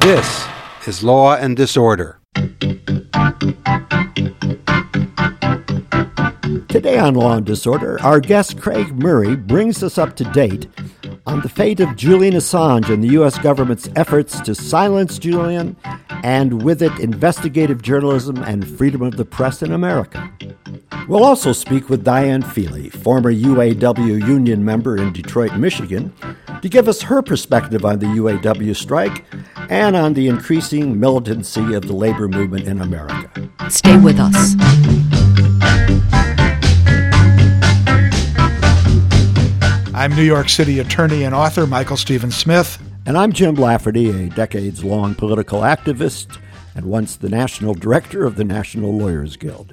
This is Law and Disorder. Today on Law and Disorder, our guest Craig Murray brings us up to date on the fate of Julian Assange and the U.S. government's efforts to silence Julian, and with it, investigative journalism and freedom of the press in America. We'll also speak with Diane Feely, former UAW union member in Detroit, Michigan, to give us her perspective on the UAW strike and on the increasing militancy of the labor movement in America. Stay with us. I'm New York City attorney and author Michael Stephen Smith. And I'm Jim Lafferty, a decades-long political activist and once the national director of the National Lawyers Guild.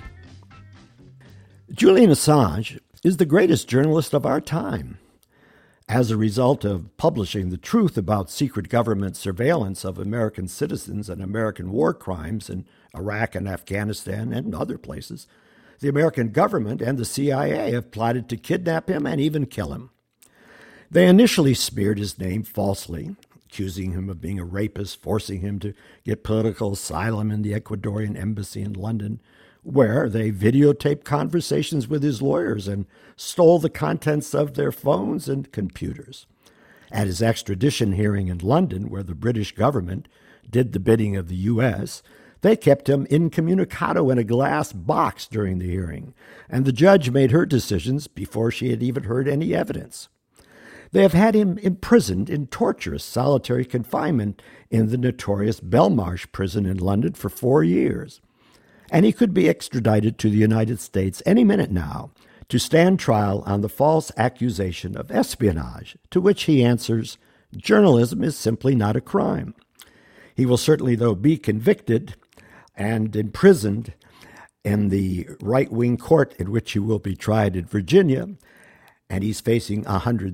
Julian Assange is the greatest journalist of our time. As a result of publishing the truth about secret government surveillance of American citizens and American war crimes in Iraq and Afghanistan and other places, the American government and the CIA have plotted to kidnap him and even kill him. They initially smeared his name falsely, accusing him of being a rapist, forcing him to get political asylum in the Ecuadorian embassy in London, where they videotaped conversations with his lawyers and stole the contents of their phones and computers. At his extradition hearing in London, where the British government did the bidding of the U.S., they kept him incommunicado in a glass box during the hearing, and the judge made her decisions before she had even heard any evidence. They have had him imprisoned in torturous solitary confinement in the notorious Belmarsh prison in London for 4 years. And he could be extradited to the United States any minute now to stand trial on the false accusation of espionage, to which he answers, journalism is simply not a crime. He will certainly, though, be convicted and imprisoned in the right-wing court in which he will be tried in Virginia, and he's facing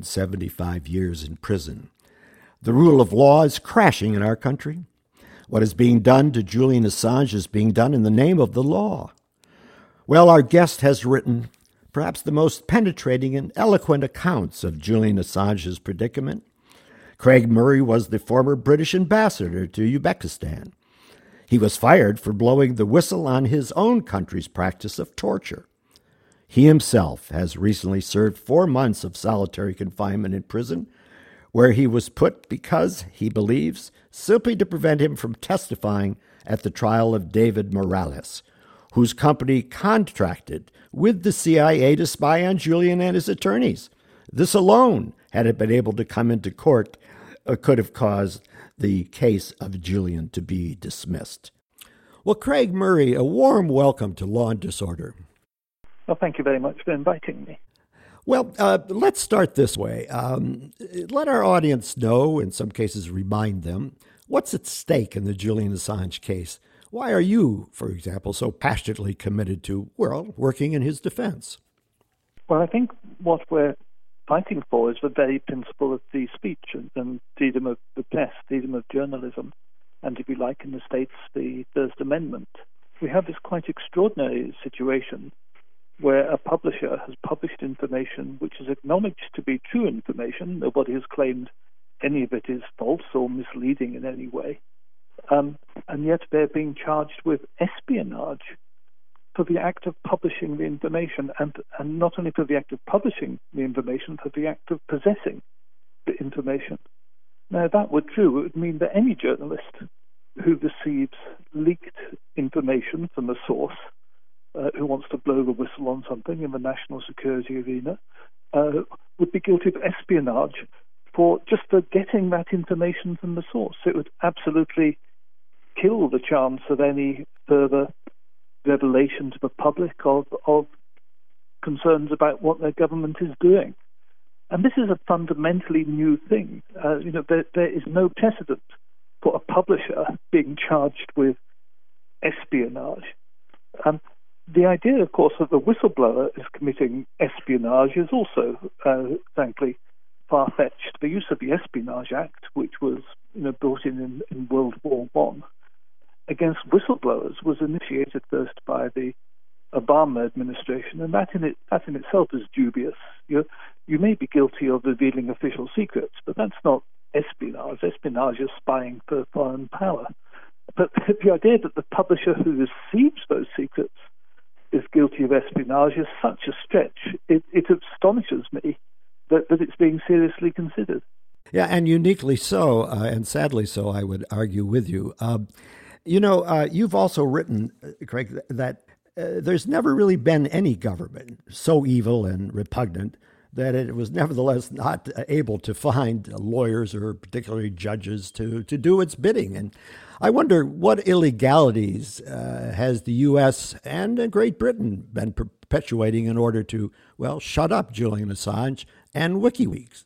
175 years in prison. The rule of law is crashing in our country. What is being done to Julian Assange is being done in the name of the law. Well, our guest has written perhaps the most penetrating and eloquent accounts of Julian Assange's predicament. Craig Murray was the former British ambassador to Uzbekistan. He was fired for blowing the whistle on his own country's practice of torture. He himself has recently served 4 months of solitary confinement in prison, where he was put because, he believes, simply to prevent him from testifying at the trial of David Morales, whose company contracted with the CIA to spy on Julian and his attorneys. This alone, had it been able to come into court, could have caused the case of Julian to be dismissed. Well, Craig Murray, a warm welcome to Law and Disorder. Well, thank you very much for inviting me. Well, let's start this way. Let our audience know, in some cases remind them, what's at stake in the Julian Assange case. Why are you, for example, so passionately committed to, well, working in his defense? Well, I think what we're fighting for is the very principle of free speech and freedom of the press, freedom of journalism, and, if you like, in the States, the First Amendment. We have this quite extraordinary situation where a publisher has published information which is acknowledged to be true information. Nobody has claimed any of it is false or misleading in any way. And yet they're being charged with espionage for the act of publishing the information, and not only for the act of publishing the information, for the act of possessing the information. Now, if that were true, it would mean that any journalist who receives leaked information from a source, who wants to blow the whistle on something in the national security arena, would be guilty of espionage for getting that information from the source. It would absolutely kill the chance of any further revelation to the public of concerns about what their government is doing. And this is a fundamentally new thing. There is no precedent for a publisher being charged with espionage. The idea, of course, that the whistleblower is committing espionage is also, frankly, far-fetched. The use of the Espionage Act, which was brought in World War I, against whistleblowers was initiated first by the Obama administration, and that in itself is dubious. You may be guilty of revealing official secrets, but that's not espionage. Espionage is spying for foreign power. But the idea that the publisher who receives those secrets is guilty of espionage is such a stretch. It astonishes me that it's being seriously considered. Yeah, and uniquely so, and sadly so, I would argue with you. You've also written, Craig, that there's never really been any government so evil and repugnant that it was nevertheless not able to find lawyers or particularly judges to do its bidding. And I wonder what illegalities has the U.S. and Great Britain been perpetuating in order to, shut up Julian Assange and WikiLeaks?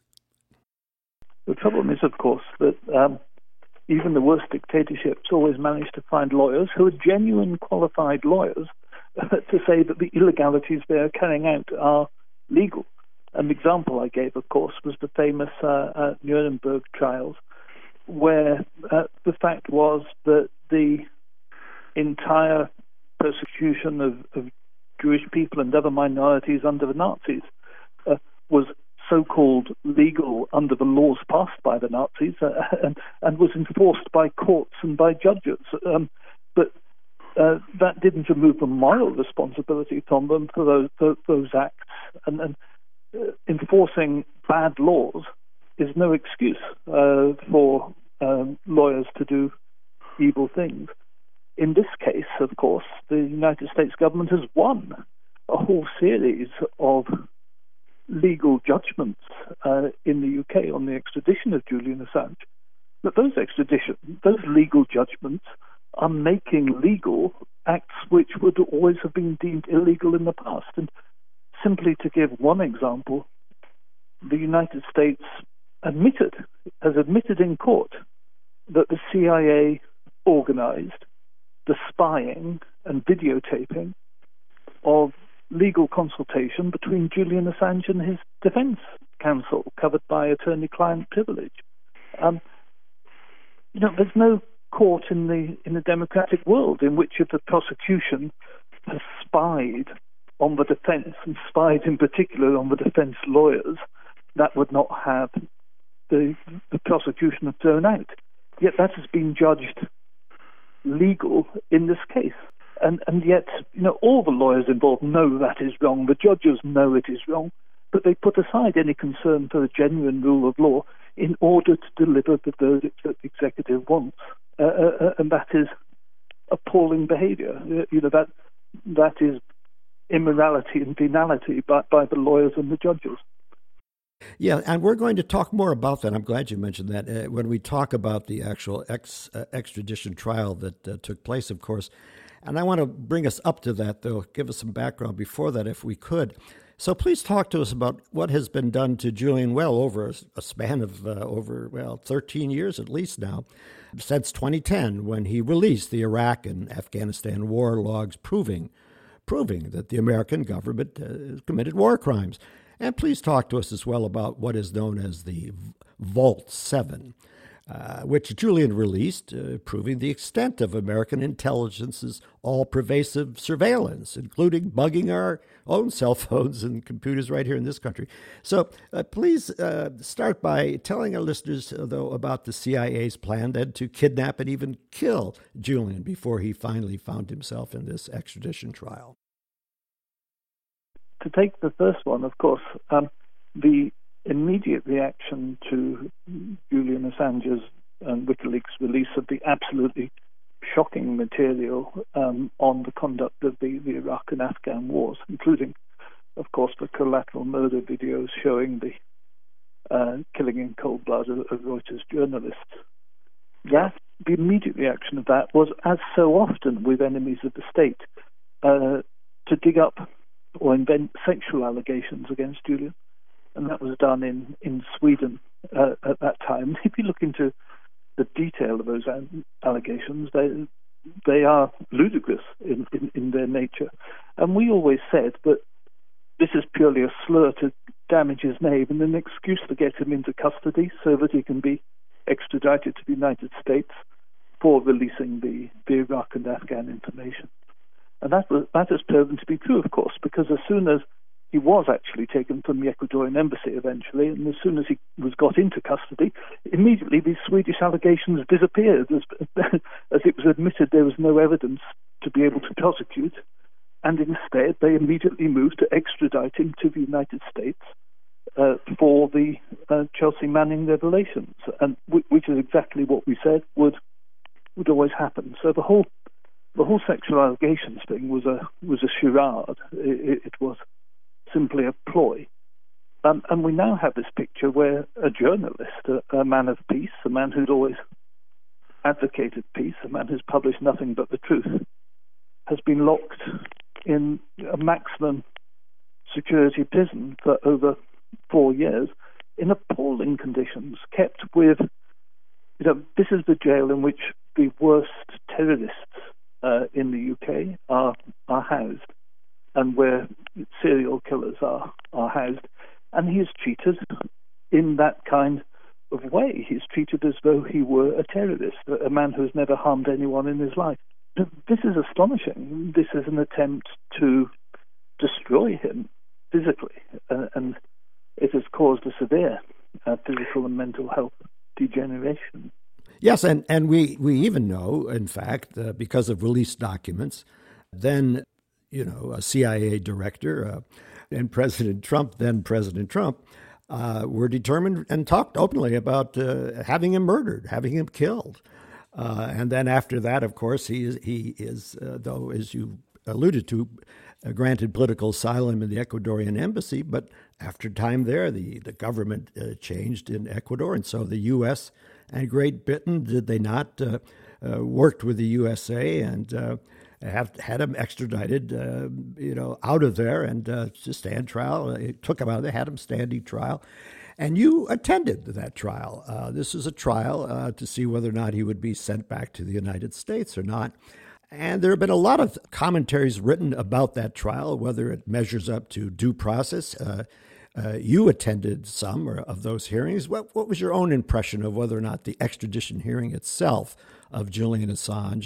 The problem is, of course, that even the worst dictatorships always manage to find lawyers who are genuine qualified lawyers to say that the illegalities they are carrying out are legal. An example I gave, of course, was the famous Nuremberg trials, where the fact was that the entire persecution of Jewish people and other minorities under the Nazis was so-called legal under the laws passed by the Nazis and was enforced by courts and by judges. But that didn't remove the moral responsibility from them for those acts. And enforcing bad laws is no excuse for lawyers to do evil things. In this case, of course, the United States government has won a whole series of legal judgments in the UK on the extradition of Julian Assange. But those legal judgments are making legal acts which would always have been deemed illegal in the past. And simply to give one example, the United States has admitted in court that the CIA organized the spying and videotaping of legal consultation between Julian Assange and his defense counsel, covered by attorney-client privilege. There's no court in the democratic world in which if the prosecution has spied on the defense, and spied in particular on the defense lawyers, that would not have the prosecution have thrown out. Yet that has been judged legal in this case. And yet, all the lawyers involved know that is wrong. The judges know it is wrong, but they put aside any concern for the genuine rule of law in order to deliver the verdict that the executive wants. And that is appalling behavior. That is immorality and venality by the lawyers and the judges. Yeah, and we're going to talk more about that. I'm glad you mentioned that when we talk about the actual extradition trial that took place, of course. And I want to bring us up to that, though, give us some background before that, if we could. So please talk to us about what has been done to Julian over a span of 13 years at least now, since 2010, when he released the Iraq and Afghanistan war logs proving that the American government committed war crimes. And please talk to us as well about what is known as the Vault 7, which Julian released, proving the extent of American intelligence's all-pervasive surveillance, including bugging our own cell phones and computers right here in this country. So please start by telling our listeners, though, about the CIA's plan then to kidnap and even kill Julian before he finally found himself in this extradition trial. To take the first one, of course, the immediate reaction to Julian Assange's and WikiLeaks release of the absolutely shocking material on the conduct of the Iraq and Afghan wars, including, of course, the collateral murder videos showing the killing in cold blood of Reuters journalists. The immediate reaction of that was, as so often with enemies of the state, to dig up or invent sexual allegations against Julian. And that was done in Sweden at that time. If you look into the detail of those allegations, they are ludicrous in their nature. And we always said that this is purely a slur to damage his name and an excuse to get him into custody so that he can be extradited to the United States for releasing the Iraq and Afghan information. And that has proven to be true, of course, because as soon as he was actually taken from the Ecuadorian embassy eventually, and as soon as he was got into custody, immediately these Swedish allegations disappeared, as it was admitted there was no evidence to be able to prosecute, and instead they immediately moved to extradite him to the United States for the Chelsea Manning revelations, and which is exactly what we said would always happen. So the whole sexual allegations thing was a charade. It was simply a ploy. And we now have this picture where a journalist, a man of peace, a man who'd always advocated peace, a man who's published nothing but the truth, has been locked in a maximum security prison for over 4 years in appalling conditions, kept with, this is the jail in which the worst terrorists in the UK are housed, and where serial killers are housed. And he is treated in that kind of way. He's treated as though he were a terrorist, a man who has never harmed anyone in his life. This is astonishing. This is an attempt to destroy him physically, and it has caused a severe physical and mental health degeneration. Yes, and we even know, in fact, because of released documents, then, a CIA director and President Trump were determined and talked openly about having him murdered, having him killed. And then after that, of course, he is, though, as you alluded to, granted political asylum in the Ecuadorian embassy. But after time there, the government changed in Ecuador. And so the U.S. and Great Britain, did they not, worked with the USA and had him extradited, out of there and to stand trial. It took him out of there, had him standing trial. And you attended that trial. This is a trial to see whether or not he would be sent back to the United States or not. And there have been a lot of commentaries written about that trial, whether it measures up to due process. You attended some of those hearings. What was your own impression of whether or not the extradition hearing itself of Julian Assange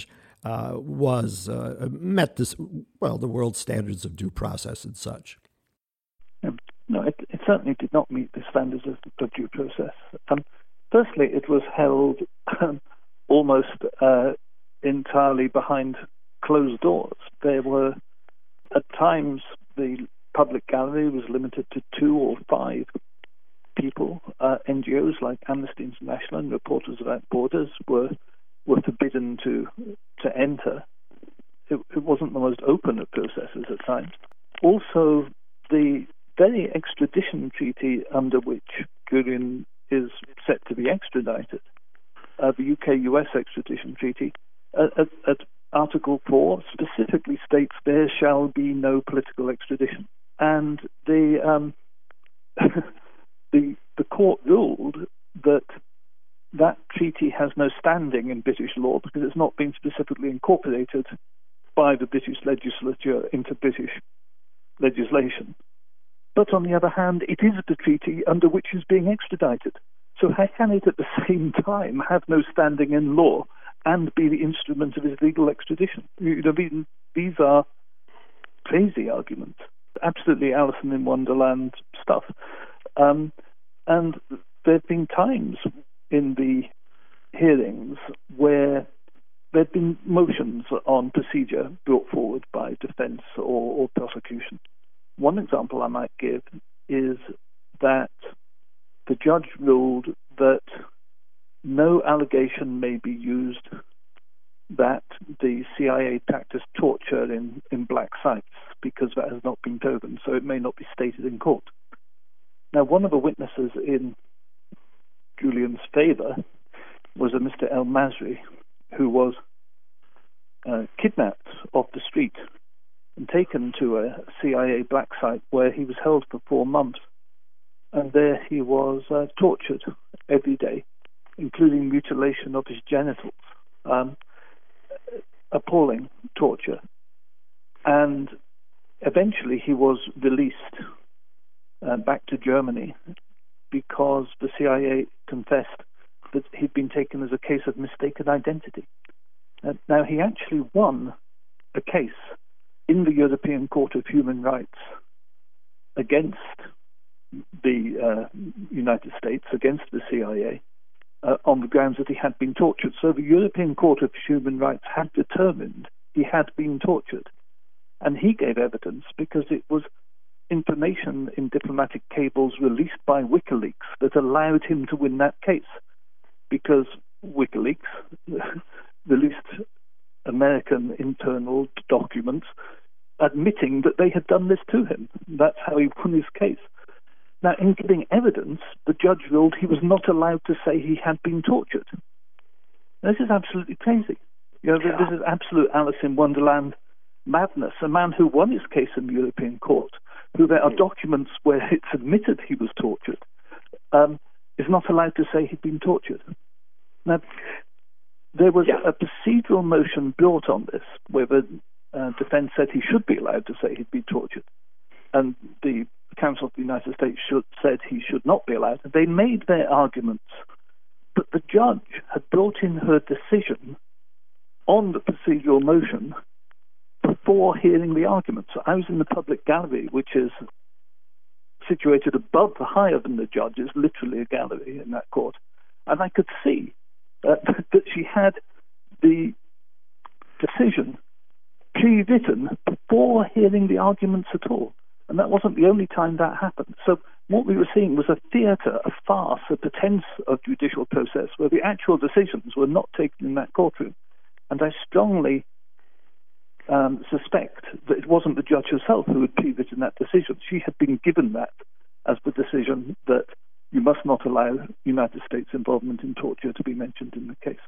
met the world standards of due process and such? No, it certainly did not meet the standards of due process. Firstly, it was held almost entirely behind closed doors. There were, at times, the public gallery was limited to 2 or 5 people. NGOs like Amnesty International and Reporters Without Borders were forbidden to enter. It wasn't the most open of processes at times. Also, the very extradition treaty under which Julian is set to be extradited, the UK-US extradition treaty, at Article 4 specifically states there shall be no political extradition. And the court ruled that treaty has no standing in British law because it's not been specifically incorporated by the British legislature into British legislation. But on the other hand, it is the treaty under which he's being extradited. So how can it at the same time have no standing in law and be the instrument of his legal extradition? These are crazy arguments, absolutely Alice in Wonderland stuff. And there have been times in the hearings where there have been motions on procedure brought forward by defense or prosecution. One example I might give is that the judge ruled that no allegation may be used that the CIA practiced torture in black sites because that has not been proven, so it may not be stated in court. Now, one of the witnesses in Julian's favor was a Mr. El Masri, who was kidnapped off the street and taken to a CIA black site where he was held for 4 months. And there he was tortured every day, including mutilation of his genitals. Appalling torture. And eventually he was released back to Germany because the CIA confessed that he'd been taken as a case of mistaken identity. Now, he actually won a case in the European Court of Human Rights against the United States, against the CIA, on the grounds that he had been tortured. So the European Court of Human Rights had determined he had been tortured. And he gave evidence because it was information in diplomatic cables released by WikiLeaks that allowed him to win that case. Because WikiLeaks released American internal documents admitting that they had done this to him. That's how he won his case. Now, in giving evidence, the judge ruled he was not allowed to say he had been tortured. This is absolutely crazy. This is absolute Alice in Wonderland madness. A man who won his case in the European Court, who there are documents where it's admitted he was tortured, is not allowed to say he'd been tortured. Now, there was a procedural motion brought on this, where the defense said he should be allowed to say he'd been tortured, and the Council of the United States said he should not be allowed. They made their arguments, but the judge had brought in her decision on the procedural motion before hearing the arguments. So I was in the public gallery, which is situated above, higher than the judges, literally a gallery in that court, and I could see that she had the decision pre-written before hearing the arguments at all. And that wasn't the only time that happened. So what we were seeing was a theatre, a farce, a pretense of judicial process where the actual decisions were not taken in that courtroom. And I strongly suspect that it wasn't the judge herself who had pre-written that decision. She had been given that as the decision that you must not allow United States involvement in torture to be mentioned in the case.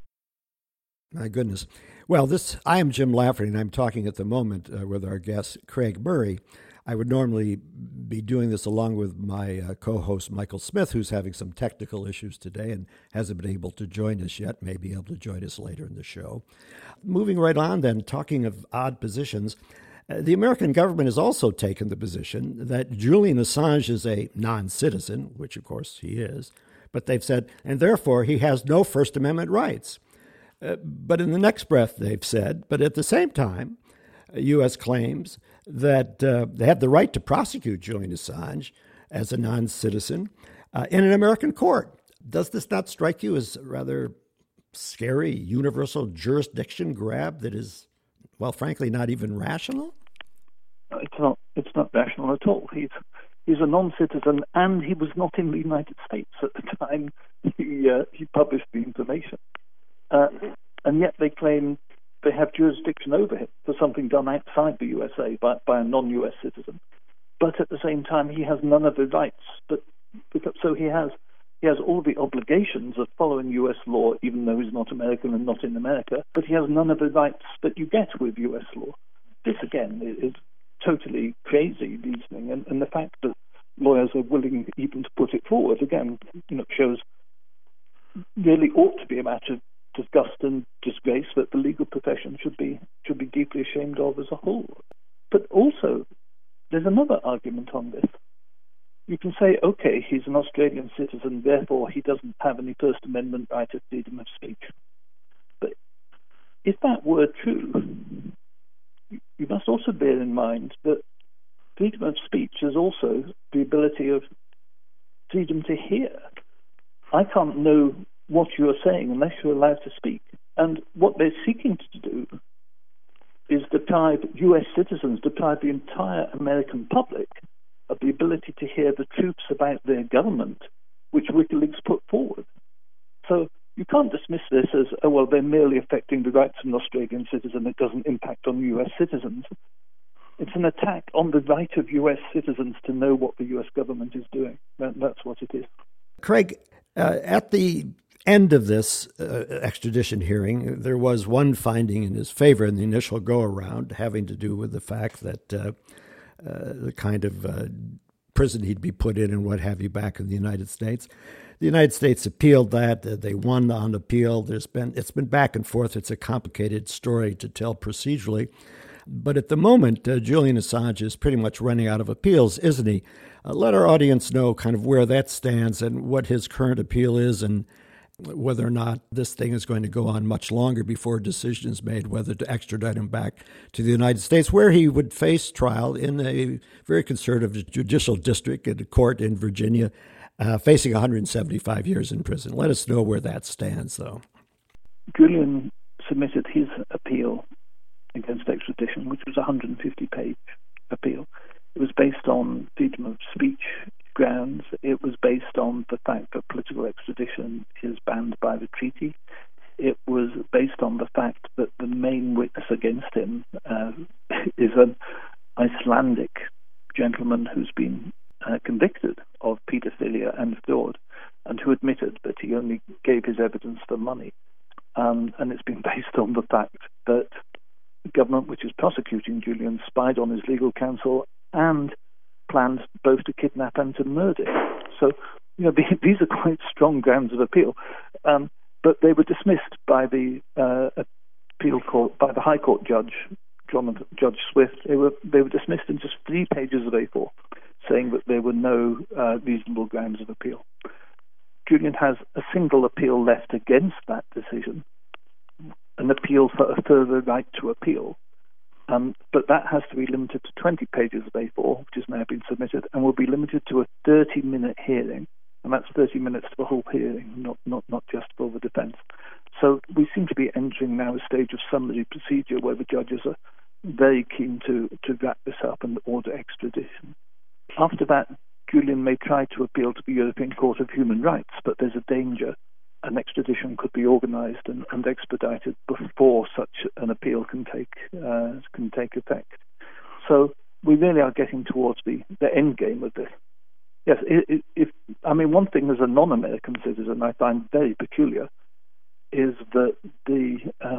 My goodness. Well, I am Jim Lafferty, and I'm talking at the moment with our guest, Craig Murray. I would normally be doing this along with my co-host, Michael Smith, who's having some technical issues today and hasn't been able to join us yet, may be able to join us later in the show. Moving right on then, talking of odd positions, the American government has also taken the position that Julian Assange is a non-citizen, which of course he is, but they've said, and therefore he has no First Amendment rights. But in the next breath, they've said, but at the same time, U.S. claims that they have the right to prosecute Julian Assange as a non-citizen in an American court. Does this not strike you as a rather scary universal jurisdiction grab that is, well, frankly, not even rational? It's not rational at all. He's a non-citizen, and he was not in the United States at the time he published the information. And yet they claim they have jurisdiction over him for something done outside the USA by a non-US citizen. But at the same time, he has none of the rights. So he has all the obligations of following US law, even though he's not American and not in America, but he has none of the rights that you get with US law. This, again, is totally crazy reasoning, and the fact that lawyers are willing even to put it forward, again, shows really ought to be a matter of disgust and disgrace that the legal profession should be deeply ashamed of as a whole. But also, there's another argument on this. You can say, okay, he's an Australian citizen, therefore he doesn't have any First Amendment right of freedom of speech. But if that were true, you must also bear in mind that freedom of speech is also the ability of freedom to hear. I can't know what you are saying unless you're allowed to speak. And what they're seeking to do is deprive US citizens, deprive the entire American public of the ability to hear the truths about their government, which WikiLeaks put forward. So you can't dismiss this as, they're merely affecting the rights of an Australian citizen. It doesn't impact on US citizens. It's an attack on the right of US citizens to know what the US government is doing. That's what it is. Craig, at the end of this extradition hearing, there was one finding in his favor in the initial go-around having to do with the fact that the kind of prison he'd be put in and what have you back in the United States. The United States appealed that. They won on appeal. It's been back and forth. It's a complicated story to tell procedurally. But at the moment, Julian Assange is pretty much running out of appeals, isn't he? Let our audience know kind of where that stands and what his current appeal is and whether or not this thing is going to go on much longer before a decision is made whether to extradite him back to the United States, where he would face trial in a very conservative judicial district at a court in Virginia, facing 175 years in prison. Let us know where that stands, though. Julian submitted his appeal against extradition, which was a 150-page appeal. It was based on freedom of speech grounds. It was based on the fact that political extradition is banned by the treaty. It was based on the fact that the main witness against him is an Icelandic gentleman who's been convicted of paedophilia and fraud, and who admitted that he only gave his evidence for money. And it's been based on the fact that the government, which is prosecuting Julian, spied on his legal counsel and planned both to kidnap and to murder him. So, these are quite strong grounds of appeal. But they were dismissed by the appeal court, by the High Court judge, Judge Swift. They were dismissed in just 3 pages of A4, saying that there were no reasonable grounds of appeal. Julian has a single appeal left against that decision, an appeal for a further right to appeal. But that has to be limited to 20 pages of A4, which has now been submitted, and will be limited to a 30-minute hearing. And that's 30 minutes to the whole hearing, not just for the defence. So we seem to be entering now a stage of summary procedure where the judges are very keen to wrap this up and order extradition. After that, Julian may try to appeal to the European Court of Human Rights, but there's a danger an extradition could be organised and expedited before such an appeal can take effect. So we really are getting towards the end game of this. Yes, one thing as a non-American citizen I find very peculiar is that the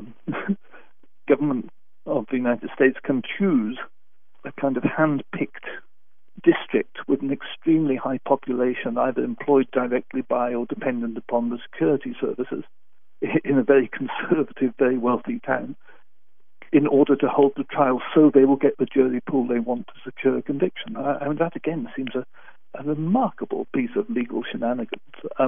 government of the United States can choose a kind of hand-picked district with an extremely high population, either employed directly by or dependent upon the security services, in a very conservative, very wealthy town, in order to hold the trial so they will get the jury pool they want to secure a conviction. That again seems a remarkable piece of legal shenanigans.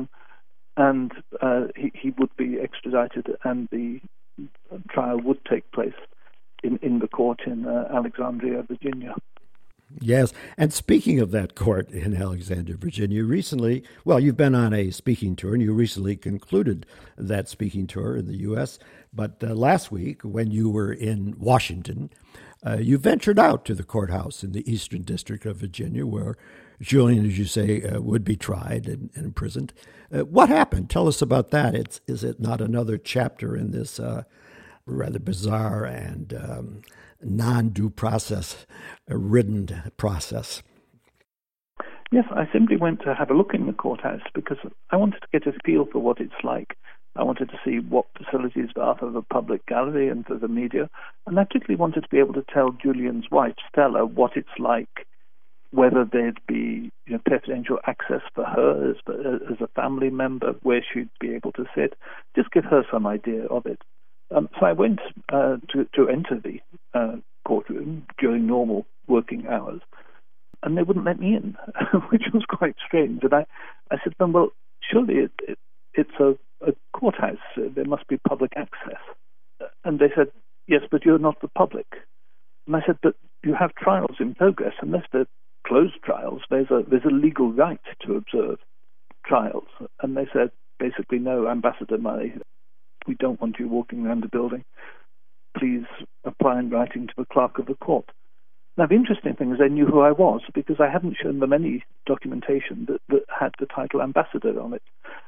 He would be extradited, and the trial would take place in the court in Alexandria, Virginia. Yes, and speaking of that court in Alexandria, Virginia, recently, you've been on a speaking tour, and you recently concluded that speaking tour in the U.S., but last week, when you were in Washington, you ventured out to the courthouse in the Eastern District of Virginia, where Julian, as you say, would be tried and imprisoned. What happened? Tell us about that. Is it not another chapter in this rather bizarre and non-due process ridden process? Yes, I simply went to have a look in the courthouse because I wanted to get a feel for what it's like. I wanted to see what facilities there are for the public gallery and for the media, and I particularly wanted to be able to tell Julian's wife, Stella, what it's like, whether there'd be preferential access for her as a family member, where she'd be able to sit, just give her some idea of it. So I went to enter the courtroom during normal working hours, and they wouldn't let me in, which was quite strange. And I said to them, well, surely it's a courthouse. There must be public access. And they said, yes, but you're not the public. And I said, but you have trials in progress. Unless they're closed trials, there's a legal right to observe trials. And they said, basically, no, Ambassador Murray, we don't want you walking around the building. Please apply in writing to the clerk of the court. Now, the interesting thing is they knew who I was because I hadn't shown them any documentation that had the title ambassador on it.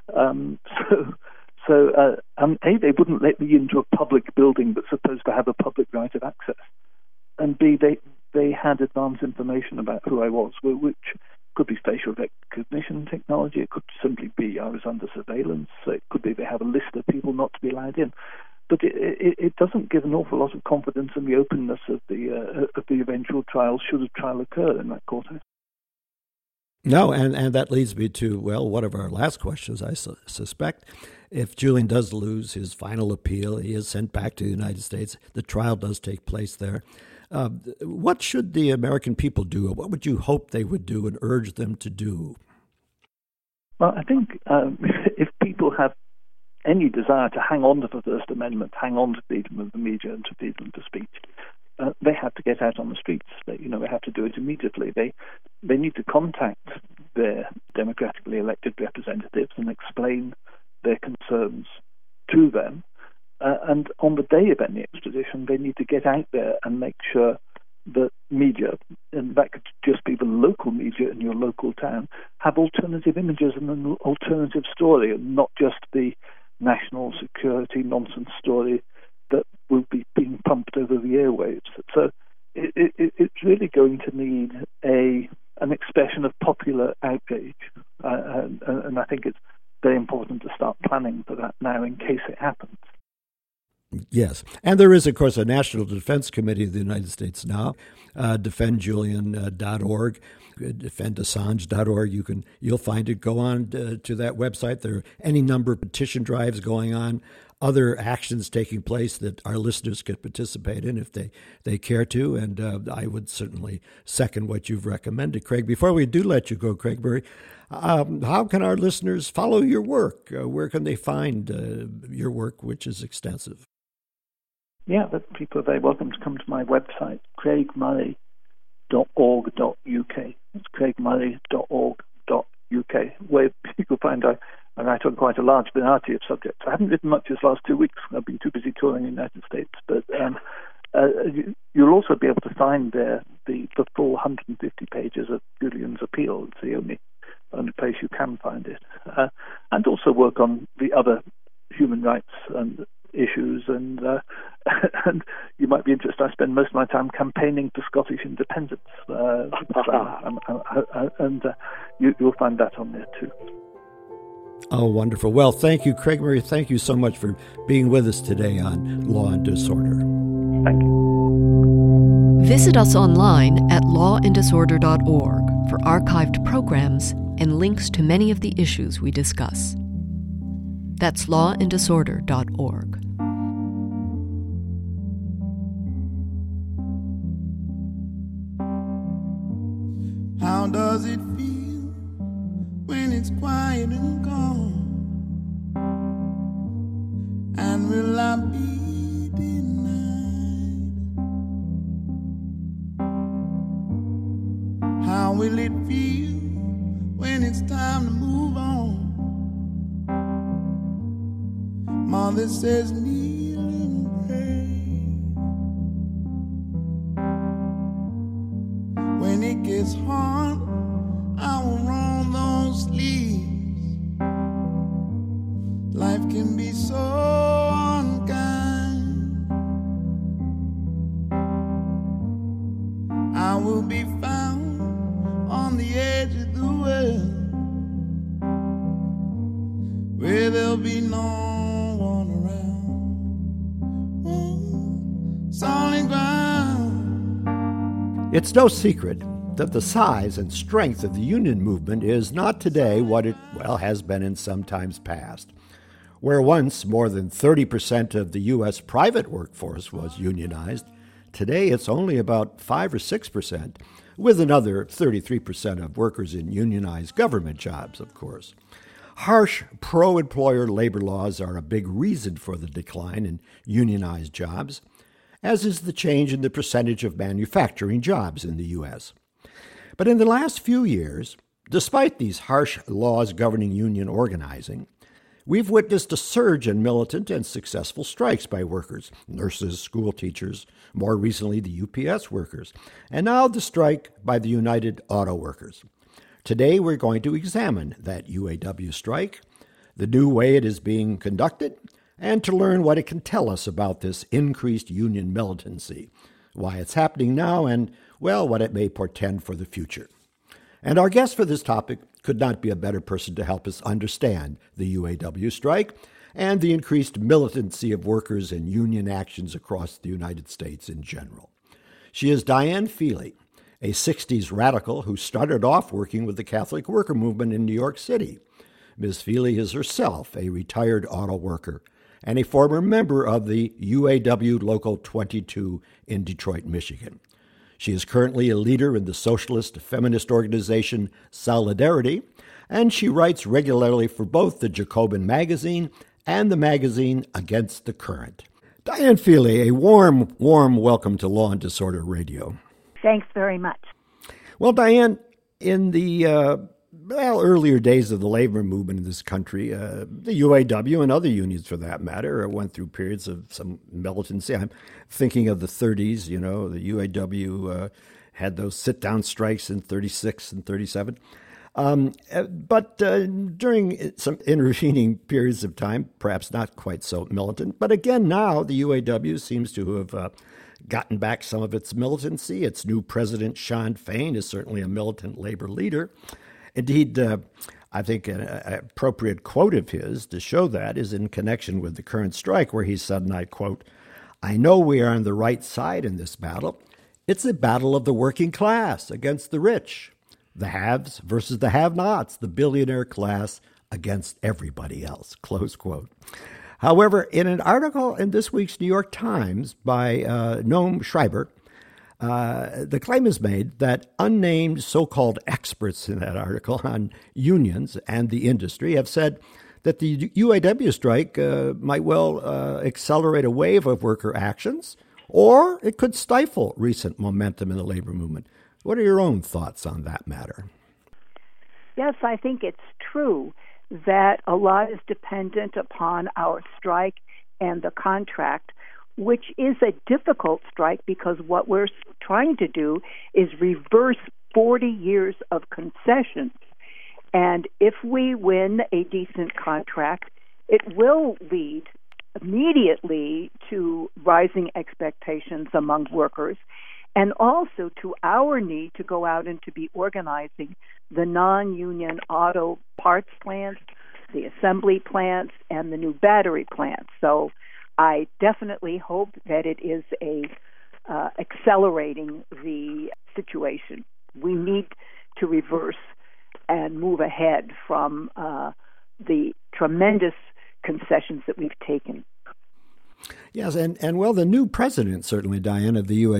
A, they wouldn't let me into a public building that's supposed to have a public right of access. And B, they had advanced information about who I was, which could be facial recognition technology. It could simply be I was under surveillance. It could be they have a list of people not to be allowed in. But it doesn't give an awful lot of confidence in the openness of the eventual trial, should a trial occur in that courthouse. No, and that leads me to, one of our last questions, I suspect. If Julian does lose his final appeal, he is sent back to the United States. The trial does take place there. What should the American people do? What would you hope they would do and urge them to do? Well, I think if people have any desire to hang on to the First Amendment, hang on to freedom of the media and to freedom of speech, they have to get out on the streets. They have to do it immediately. They need to contact their democratically elected representatives and explain their concerns to them. And on the day of any extradition, they need to get out there and make sure that media, and that could just be the local media in your local town, have alternative images and an alternative story, and not just the national security nonsense story that will be being pumped over the airwaves. So it's really going to need an expression of popular outrage, and I think it's very important to start planning for that now in case it happens. Yes. And there is, of course, a National Defense Committee of the United States now, defendjulian.org, defendassange.org. You'll find it. Go on to that website. There are any number of petition drives going on, other actions taking place that our listeners could participate in if they care to. And I would certainly second what you've recommended, Craig. Before we do let you go, Craig Berry, how can our listeners follow your work? Where can they find your work, which is extensive? Yeah, but people are very welcome to come to my website, craigmurray.org.uk. It's craigmurray.org.uk, where people find I write on quite a large variety of subjects. I haven't written much this last 2 weeks. I've been too busy touring the United States. But you'll also be able to find there the full 150 pages of Julian's appeal. It's the only place you can find it. And also work on the other human rights and issues, and you might be interested. I spend most of my time campaigning for Scottish independence, and you'll find that on there too. Oh, wonderful. Well, thank you, Craig Murray. Thank you so much for being with us today on Law and Disorder. Thank you. Visit us online at lawanddisorder.org for archived programs and links to many of the issues we discuss. That's lawanddisorder.org. How does it feel when it's quiet and gone? And will I be denied? How will it feel when it's time to move on? Mother says kneel and pray. When it gets hard, I will roll those sleeves. Life can be so unkind. I will be found on the edge of the world, where there'll be no It's no secret that the size and strength of the union movement is not today what it, has been in some times past. Where once more than 30% of the U.S. private workforce was unionized, today it's only about 5 or 6%, with another 33% of workers in unionized government jobs, of course. Harsh pro-employer labor laws are a big reason for the decline in unionized jobs, as is the change in the percentage of manufacturing jobs in the U.S. But in the last few years, despite these harsh laws governing union organizing, we've witnessed a surge in militant and successful strikes by workers, nurses, school teachers, more recently the UPS workers, and now the strike by the United Auto Workers. Today we're going to examine that UAW strike, the new way it is being conducted, and to learn what it can tell us about this increased union militancy, why it's happening now, and, what it may portend for the future. And our guest for this topic could not be a better person to help us understand the UAW strike and the increased militancy of workers and union actions across the United States in general. She is Diane Feely, a 60s radical who started off working with the Catholic worker movement in New York City. Ms. Feely is herself a retired auto worker and a former member of the UAW Local 22 in Detroit, Michigan. She is currently a leader in the socialist feminist organization Solidarity, and she writes regularly for both the Jacobin magazine and the magazine Against the Current. Diane Feely, a warm welcome to Law and Disorder Radio. Thanks very much. Well, Diane, in the earlier days of the labor movement in this country, the UAW and other unions, for that matter, went through periods of some militancy. I'm thinking of the 30s. The UAW had those sit-down strikes in 36 and 37. But during some intervening periods of time, perhaps not quite so militant. But again, now the UAW seems to have gotten back some of its militancy. Its new president, Shawn Fain, is certainly a militant labor leader. Indeed, I think an appropriate quote of his to show that is in connection with the current strike, where he said, and I quote, "I know we are on the right side in this battle. It's a battle of the working class against the rich. The haves versus the have-nots, the billionaire class against everybody else," close quote. However, in an article in this week's New York Times by Noam Schreiber, the claim is made that unnamed so-called experts in that article on unions and the industry have said that the UAW strike might well accelerate a wave of worker actions, or it could stifle recent momentum in the labor movement. What are your own thoughts on that matter? Yes, I think it's true that a lot is dependent upon our strike and the contract, which is a difficult strike because what we're trying to do is reverse 40 years of concessions. And if we win a decent contract, it will lead immediately to rising expectations among workers, and also to our need to go out and to be organizing the non-union auto parts plants, the assembly plants, and the new battery plants. So I definitely hope that it is accelerating the situation. We need to reverse and move ahead from the tremendous concessions that we've taken. Yes, and well, the new president, certainly, Diane, of the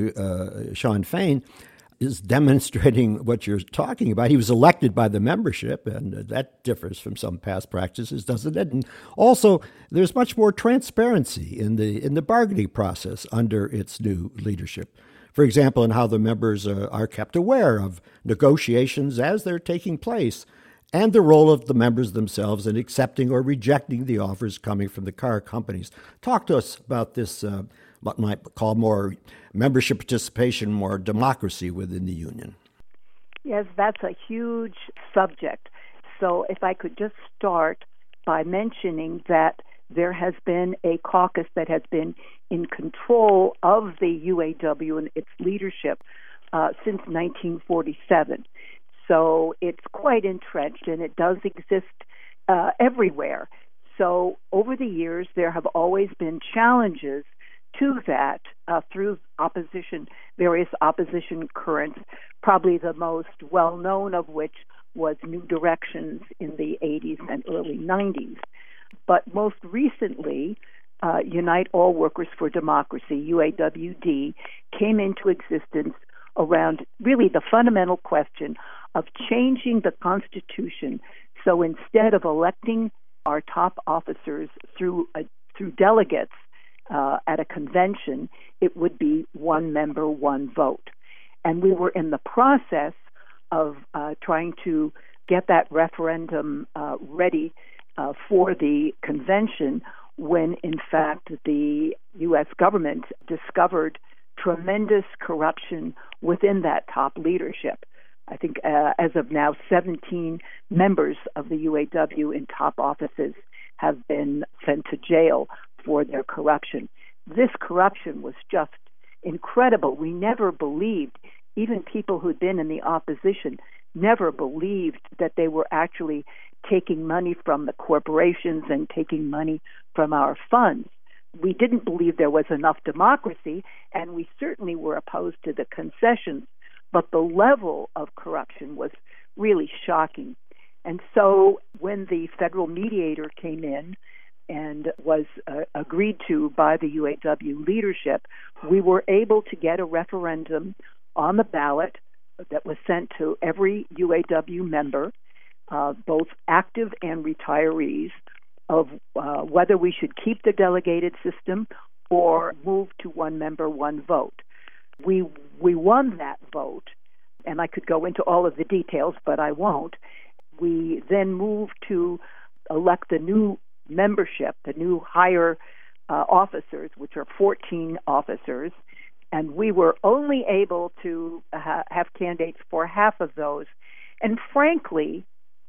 UAW, Shawn Fain, is demonstrating what you're talking about. He was elected by the membership, and that differs from some past practices, doesn't it? And also, there's much more transparency in the bargaining process under its new leadership. For example, in how the members are kept aware of negotiations as they're taking place, and the role of the members themselves in accepting or rejecting the offers coming from the car companies. Talk to us about this, what might call more membership participation, more democracy within the union. Yes, that's a huge subject. So if I could just start by mentioning that there has been a caucus that has been in control of the UAW and its leadership since 1947. So it's quite entrenched, and it does exist everywhere. So over the years, there have always been challenges to that through opposition, various opposition currents, probably the most well-known of which was New Directions in the 80s and early 90s. But most recently, Unite All Workers for Democracy, UAWD, came into existence around really the fundamental question of changing the Constitution. So instead of electing our top officers through delegates at a convention, it would be one member, one vote. And we were in the process of trying to get that referendum ready for the convention when, in fact, the U.S. government discovered tremendous corruption within that top leadership. I think as of now, 17 members of the UAW in top offices have been sent to jail for their corruption. This corruption was just incredible. We never believed, even people who'd been in the opposition, never believed that they were actually taking money from the corporations and taking money from our funds. We didn't believe there was enough democracy, and we certainly were opposed to the concessions, but the level of corruption was really shocking. And so when the federal mediator came in and was agreed to by the UAW leadership, we were able to get a referendum on the ballot that was sent to every UAW member, both active and retirees, of whether we should keep the delegated system or move to one member, one vote. We won that vote, and I could go into all of the details, but I won't. We then moved to elect the new membership, the new higher officers, which are 14 officers, and we were only able to have candidates for half of those. And frankly,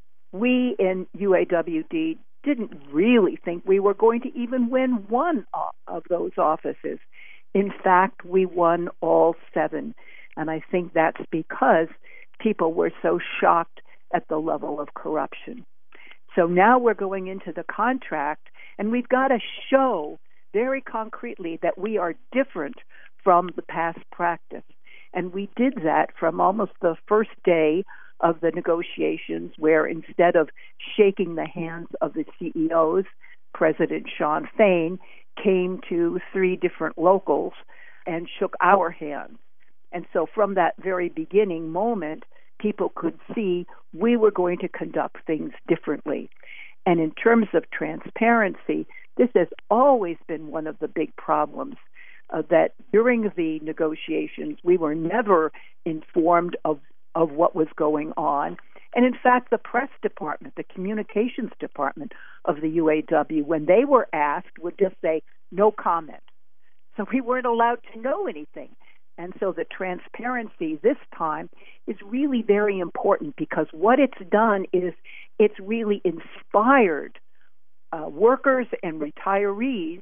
we in UAWD didn't really think we were going to even win one of those offices. In fact, we won all 7, and I think that's because people were so shocked at the level of corruption. So now we're going into the contract, and we've got to show very concretely that we are different from the past practice. And we did that from almost the first day of the negotiations, where instead of shaking the hands of the CEOs, President Shawn Fain came to 3 different locals and shook our hands. And so from that very beginning moment, people could see we were going to conduct things differently. And in terms of transparency, this has always been one of the big problems, that during the negotiations, we were never informed of what was going on. And in fact, the press department, the communications department of the UAW, when they were asked, would just say, no comment. So we weren't allowed to know anything. And so the transparency this time is really very important, because what it's done is it's really inspired workers and retirees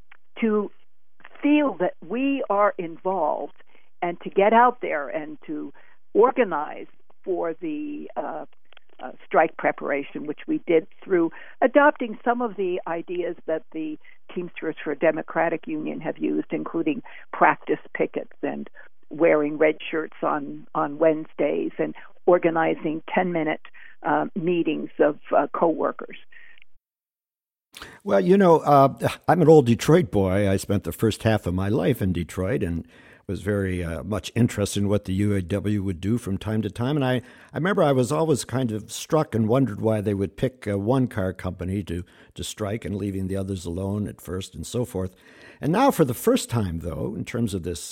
to feel that we are involved and to get out there and to organize for the strike preparation, which we did through adopting some of the ideas that the Teamsters for Democratic Union have used, including practice pickets and wearing red shirts on Wednesdays and organizing 10-minute meetings of coworkers. Well, I'm an old Detroit boy. I spent the first half of my life in Detroit and was very much interested in what the UAW would do from time to time. And I remember I was always kind of struck and wondered why they would pick one car company to strike and leaving the others alone at first and so forth. And now for the first time, though, in terms of this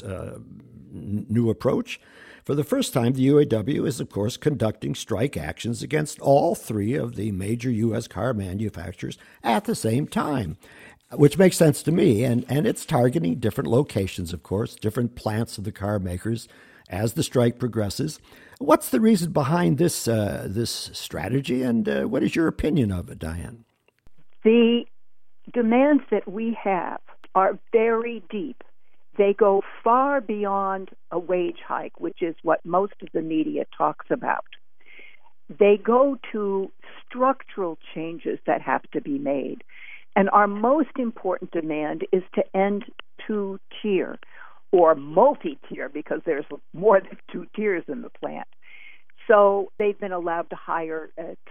new approach, for the first time, the UAW is, of course, conducting strike actions against all 3 of the major U.S. car manufacturers at the same time, which makes sense to me. And it's targeting different locations, of course, different plants of the car makers as the strike progresses. What's the reason behind this strategy, and what is your opinion of it, Diane? The demands that we have are very deep. They go far beyond a wage hike, which is what most of the media talks about. They go to structural changes that have to be made. And our most important demand is to end 2-tier or multi-tier, because there's more than 2 tiers in the plant. So they've been allowed to hire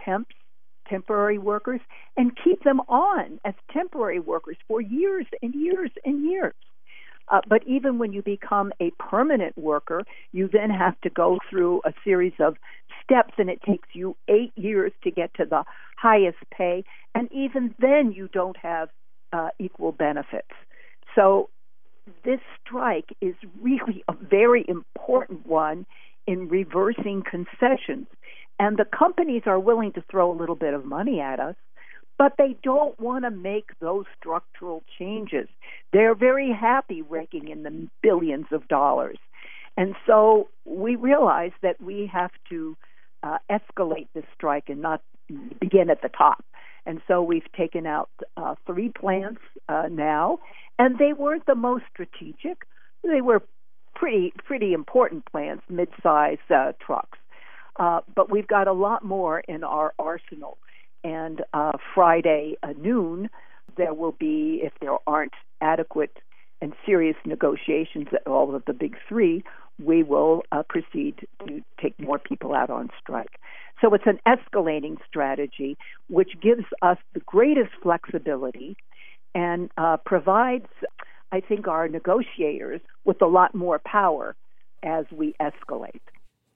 temporary workers, and keep them on as temporary workers for years and years and years. But even when you become a permanent worker, you then have to go through a series of steps, and it takes you 8 years to get to the highest pay, and even then you don't have equal benefits. So this strike is really a very important one in reversing concessions. And the companies are willing to throw a little bit of money at us, but they don't want to make those structural changes. They're very happy raking in the billions of dollars. And so we realize that we have to escalate this strike and not begin at the top. And so we've taken out 3 plants now, and they weren't the most strategic. They were pretty important plants, mid-size trucks. But we've got a lot more in our arsenal. And Friday noon, there will be, if there aren't adequate and serious negotiations at all of the big 3, we will proceed to take more people out on strike. So it's an escalating strategy, which gives us the greatest flexibility and provides, I think, our negotiators with a lot more power as we escalate.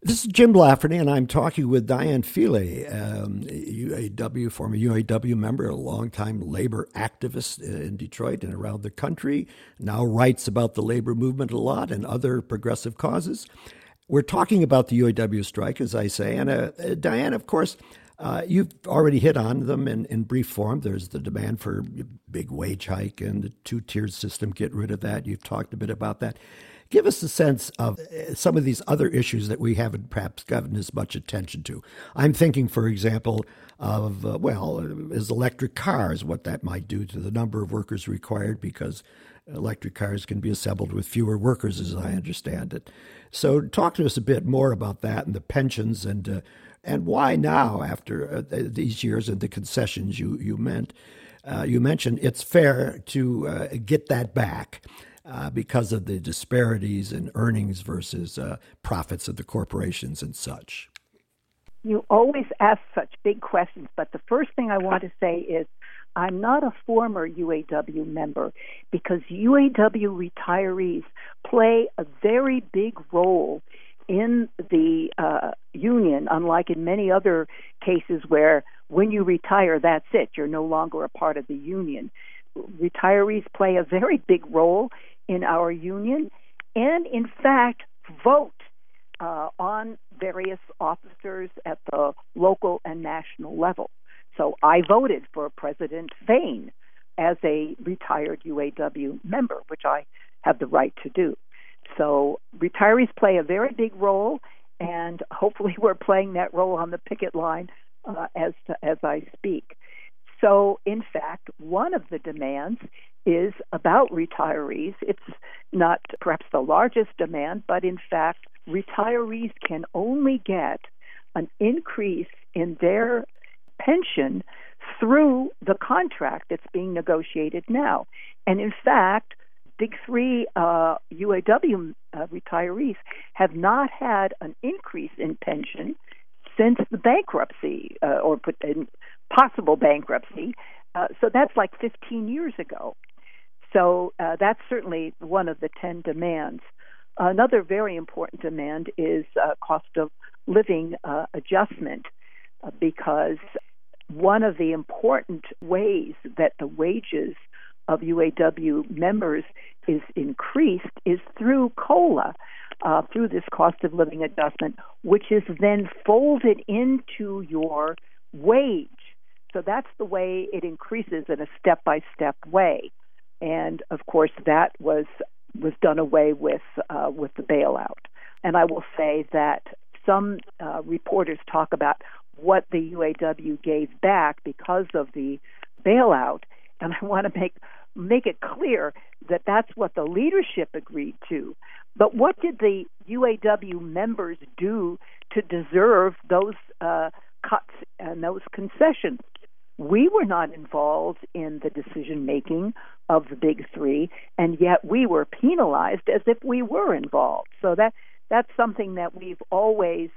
This is Jim Lafferty, and I'm talking with Diane File, UAW, former UAW member, a longtime labor activist in Detroit and around the country, now writes about the labor movement a lot and other progressive causes. We're talking about the UAW strike, as I say, and Diane, of course, you've already hit on them in brief form. There's the demand for a big wage hike and the two-tiered system, get rid of that. You've talked a bit about that. Give us a sense of some of these other issues that we haven't perhaps gotten as much attention to. I'm thinking, for example, of, is electric cars, what that might do to the number of workers required, because electric cars can be assembled with fewer workers, as I understand it. So talk to us a bit more about that and the pensions and why now, after these years and the concessions you mentioned, it's fair to get that back. Because of the disparities in earnings versus profits of the corporations and such. You always ask such big questions, but the first thing I want to say is I'm not a former UAW member, because UAW retirees play a very big role in the union, unlike in many other cases where when you retire, that's it. You're no longer a part of the union. Retirees play a very big role in our union and, in fact, vote on various officers at the local and national level. So I voted for President Fain as a retired UAW member, which I have the right to do. So retirees play a very big role, and hopefully we're playing that role on the picket line as I speak. So, in fact, one of the demands is about retirees. It's not perhaps the largest demand, but in fact, retirees can only get an increase in their pension through the contract that's being negotiated now. And in fact, Big Three UAW retirees have not had an increase in pension since the bankruptcy or possible bankruptcy. So that's like 15 years ago. So that's certainly one of the 10 demands. Another very important demand is cost of living adjustment, because one of the important ways that the wages of UAW members is increased is through COLA, through this cost of living adjustment, which is then folded into your wage. So that's the way it increases in a step-by-step way. And, of course, that was done away with the bailout. And I will say that some reporters talk about what the UAW gave back because of the bailout, and I want to make it clear that that's what the leadership agreed to. But what did the UAW members do to deserve those cuts and those concessions? We were not involved in the decision-making of the Big Three, and yet we were penalized as if we were involved. So that's something that we've always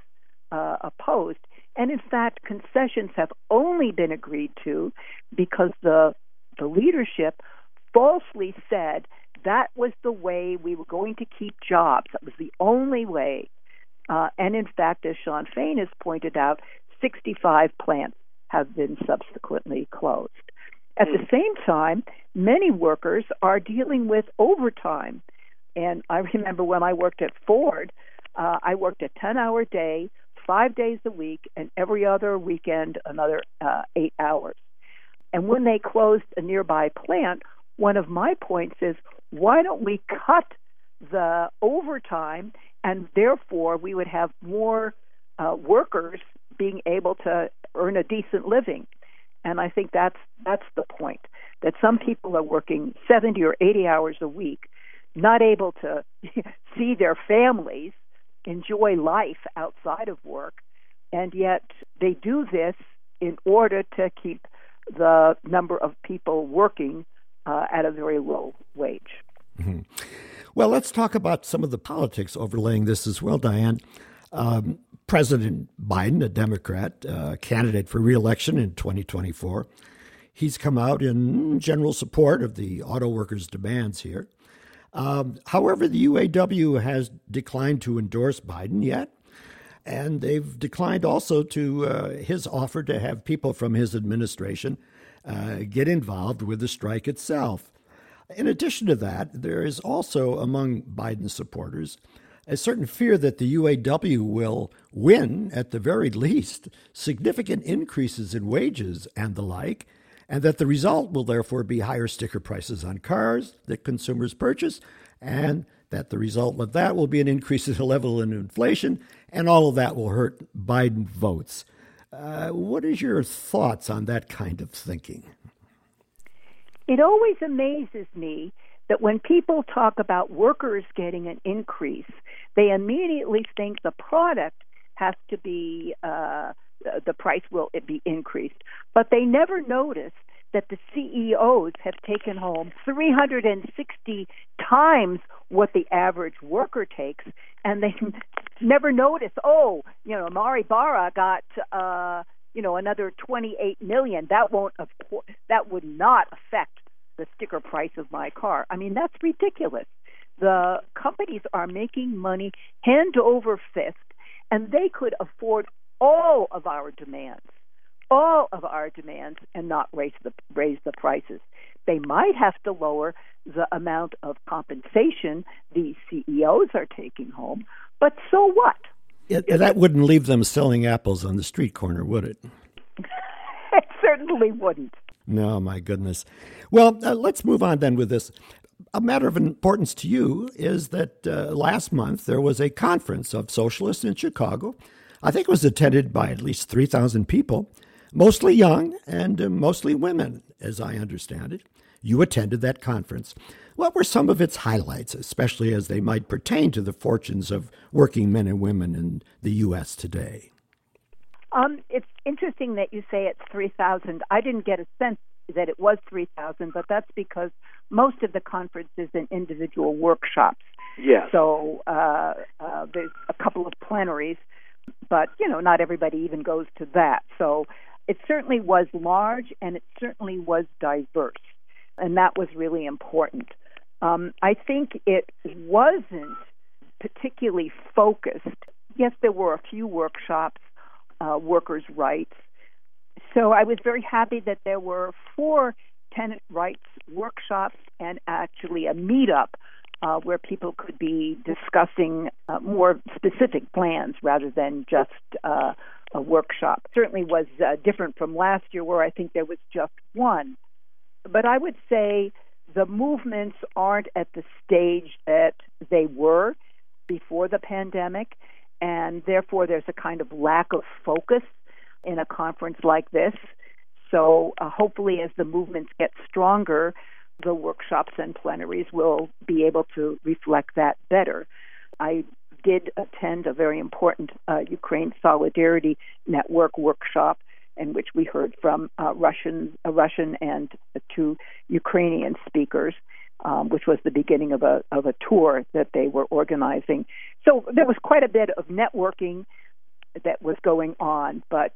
opposed. And, in fact, concessions have only been agreed to because the leadership falsely said that was the way we were going to keep jobs. That was the only way. And, in fact, as Shawn Fain has pointed out, 65 plants have been subsequently closed. At the same time, many workers are dealing with overtime. And I remember when I worked at Ford, I worked a 10-hour day, 5 days a week, and every other weekend another 8 hours. And when they closed a nearby plant, one of my points is, why don't we cut the overtime, and therefore we would have more workers being able to earn a decent living. And I think that's the point, that some people are working 70 or 80 hours a week, not able to see their families, enjoy life outside of work, and yet they do this in order to keep the number of people working at a very low wage. Mm-hmm. Well, let's talk about some of the politics overlaying this as well, Diane. President Biden, a Democrat, candidate for re-election in 2024, he's come out in general support of the auto workers' demands here. However, the UAW has declined to endorse Biden yet. And they've declined also to his offer to have people from his administration get involved with the strike itself. In addition to that, there is also among Biden supporters a certain fear that the UAW will win, at the very least, significant increases in wages and the like, and that the result will therefore be higher sticker prices on cars that consumers purchase, and that the result of that will be an increase in the level of inflation, and all of that will hurt Biden votes. What is your thoughts on that kind of thinking? It always amazes me that when people talk about workers getting an increase, they immediately think the product has to be, the price will be increased. But they never notice that the CEOs have taken home 360 times what the average worker takes, and they never notice, Mari Barra got, another $28 million. That would not affect the sticker price of my car. I mean, that's ridiculous. The companies are making money hand over fist, and they could afford all of our demands, and not raise the prices. They might have to lower the amount of compensation the CEOs are taking home, but so what? That wouldn't leave them selling apples on the street corner, would it? It certainly wouldn't. No, my goodness. Well, let's move on then with this. A matter of importance to you is that last month there was a conference of socialists in Chicago. I think it was attended by at least 3,000 people, mostly young and mostly women, as I understand it. You attended that conference. What were some of its highlights, especially as they might pertain to the fortunes of working men and women in the U.S. today? It's interesting that you say it's 3,000. I didn't get a sense that it was 3,000, but that's because most of the conference is in individual workshops. Yes. So there's a couple of plenaries, but, not everybody even goes to that. So it certainly was large, and it certainly was diverse, and that was really important. I think it wasn't particularly focused. Yes, there were a few workshops, workers' rights. So I was very happy that there were 4 tenant rights workshops and actually a meetup where people could be discussing more specific plans rather than just a workshop. Certainly was different from last year where I think there was just one. But I would say the movements aren't at the stage that they were before the pandemic, and therefore there's a kind of lack of focus in a conference like this. So hopefully as the movements get stronger, the workshops and plenaries will be able to reflect that better. I did attend a very important Ukraine Solidarity Network workshop in which we heard from a Russian and 2 Ukrainian speakers, which was the beginning of a tour that they were organizing. So there was quite a bit of networking that was going on, but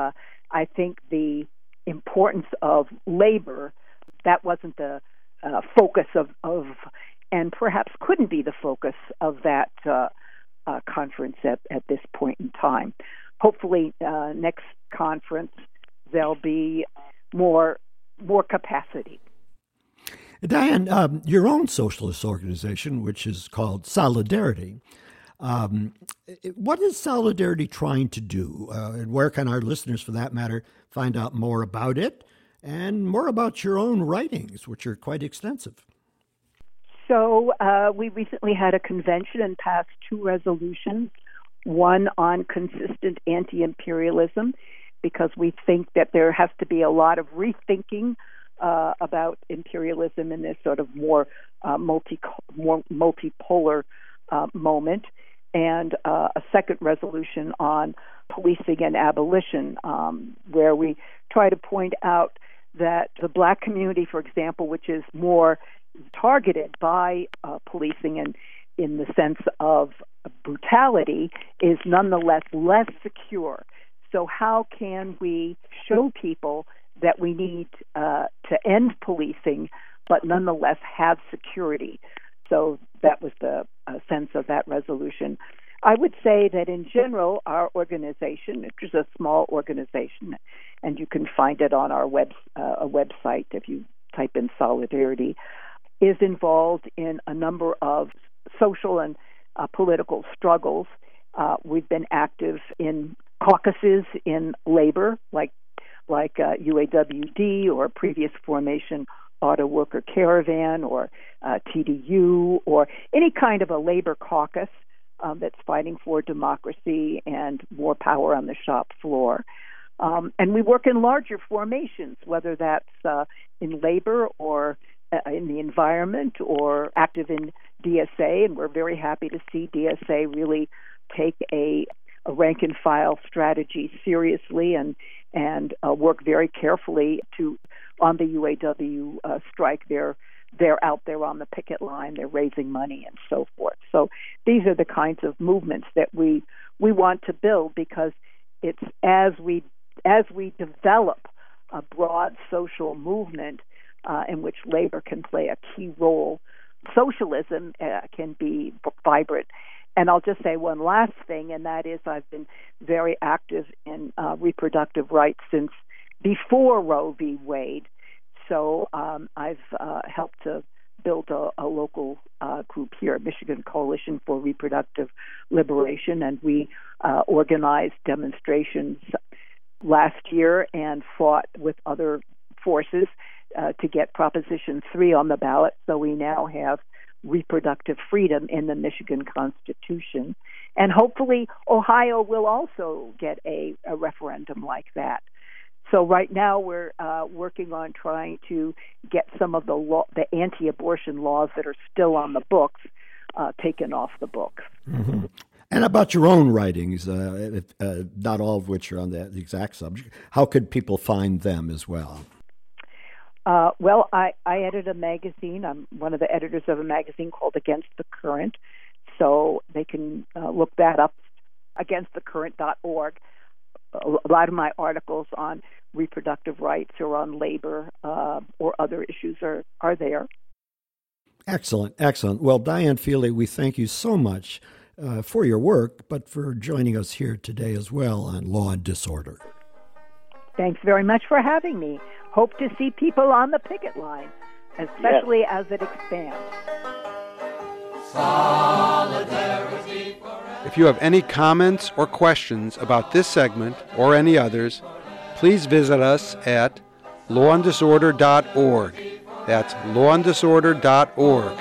I think the importance of labor, that wasn't the focus of and perhaps couldn't be the focus of that conference at this point in time. Hopefully, next conference, there'll be more capacity. Diane, your own socialist organization, which is called Solidarity, what is Solidarity trying to do? And where can our listeners, for that matter, find out more about it and more about your own writings, which are quite extensive? So we recently had a convention and passed 2 resolutions, one on consistent anti-imperialism, because we think that there has to be a lot of rethinking about imperialism in this sort of more multipolar moment, and a second resolution on policing and abolition, where we try to point out that the black community, for example, which is more targeted by policing and in the sense of brutality, is nonetheless less secure. So how can we show people that we need to end policing, but nonetheless have security? So that was the sense of that resolution. I would say that in general, our organization, which is a small organization, and you can find it on our website if you type in Solidarity, is involved in a number of social and political struggles. We've been active in caucuses in labor, like UAWD or previous formation Auto Worker Caravan or TDU or any kind of a labor caucus that's fighting for democracy and more power on the shop floor. And we work in larger formations, whether that's in labor or in the environment or active in DSA, and we're very happy to see DSA really take a rank-and-file strategy seriously and work very carefully on the UAW strike. They're out there on the picket line. They're raising money and so forth. So these are the kinds of movements that we want to build, because it's as we develop a broad social movement in which labor can play a key role, socialism can be vibrant. And I'll just say one last thing, and that is I've been very active in reproductive rights since before Roe v. Wade. So I've helped to build a local group here, Michigan Coalition for Reproductive Liberation, and we organized demonstrations last year and fought with other forces to get Proposition 3 on the ballot. So we now have reproductive freedom in the Michigan Constitution. And hopefully Ohio will also get a referendum like that. So right now we're working on trying to get some of the anti-abortion laws that are still on the books taken off the books. Mm-hmm. And about your own writings, not all of which are on the exact subject, how could people find them as well? Well, I edit a magazine. I'm one of the editors of a magazine called Against the Current, so they can look that up, againstthecurrent.org. A lot of my articles on reproductive rights or on labor or other issues are there. Excellent, excellent. Well, Diane Feely, we thank you so much for your work, but for joining us here today as well on Law and Disorder. Thanks very much for having me. Hope to see people on the picket line, especially as it expands. If you have any comments or questions about this segment or any others, please visit us at lawanddisorder.org. That's lawanddisorder.org.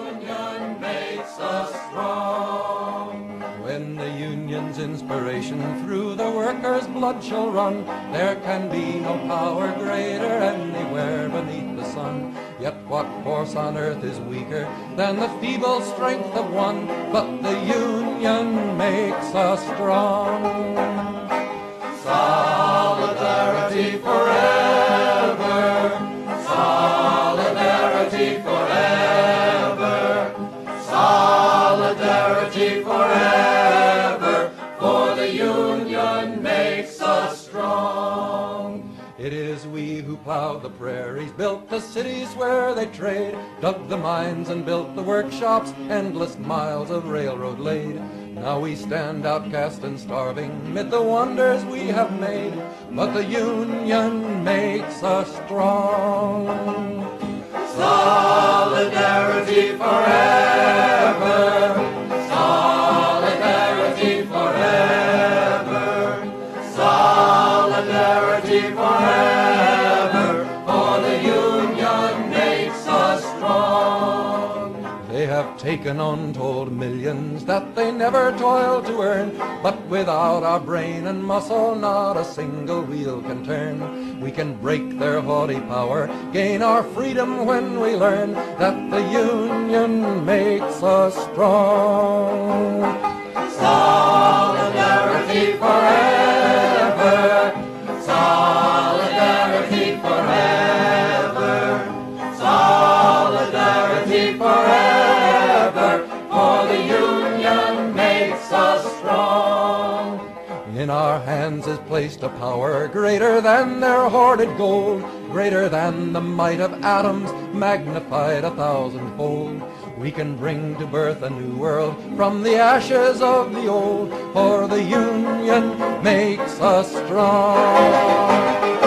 When the union's inspiration through the workers' blood shall run, there can be no power greater anywhere beneath the sun. Yet what force on earth is weaker than the feeble strength of one? But the union makes us strong. Solidarity forever. Solidarity forever. Solidarity forever. For the union makes us strong. It is we who plowed the prairies, built the cities where they trade, dug the mines and built the workshops, endless miles of railroad laid. Now we stand outcast and starving mid the wonders we have made, but the union makes us strong. Solidarity forever. Solidarity forever. Solidarity forever. For the union makes us strong. They have taken untold millions that they never toiled to earn, but without our brain and muscle not a single wheel can turn. We can break their haughty power, gain our freedom when we learn that the union makes us strong. Solidarity forever. Solidarity forever. Solidarity forever. For the union makes us strong. In our hands is placed a power greater than their hoarded gold, greater than the might of atoms, magnified 1,000-fold. We can bring to birth a new world from the ashes of the old, for the Union makes us strong.